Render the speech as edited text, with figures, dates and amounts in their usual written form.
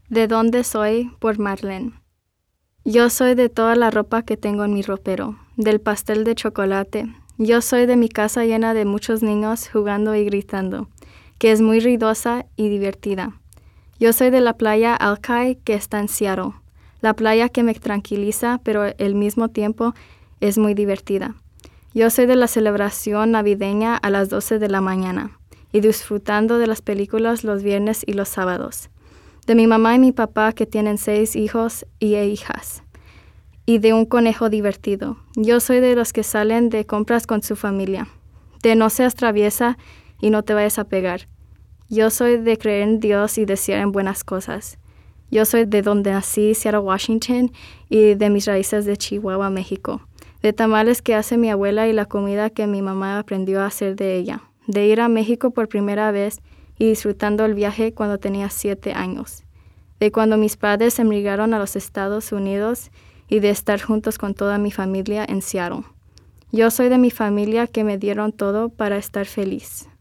¿De dónde soy? Por Marlene. Yo soy de toda la ropa que tengo en mi ropero, del pastel de chocolate. Yo soy de mi casa llena de muchos niños jugando y gritando, que es muy ruidosa y divertida. Yo soy de la playa Alki que está en Seattle, la playa que me tranquiliza, pero al mismo tiempo es muy divertida. Yo soy de la celebración navideña a las 12 de la mañana y disfrutando de las películas los viernes y los sábados. De mi mamá y mi papá que tienen 6 hijos y hijas. Y de un conejo divertido. Yo soy de los que salen de compras con su familia. De no seas traviesa y no te vayas a pegar. Yo soy de creer en Dios y desear en buenas cosas. Yo soy de donde nací, Seattle, Washington, y de mis raíces de Chihuahua, México. De tamales que hace mi abuela y la comida que mi mamá aprendió a hacer de ella. De ir a México por primera vez y disfrutando el viaje cuando tenía 7 años. De cuando mis padres emigraron a los Estados Unidos y de estar juntos con toda mi familia en Seattle. Yo soy de mi familia que me dieron todo para estar feliz.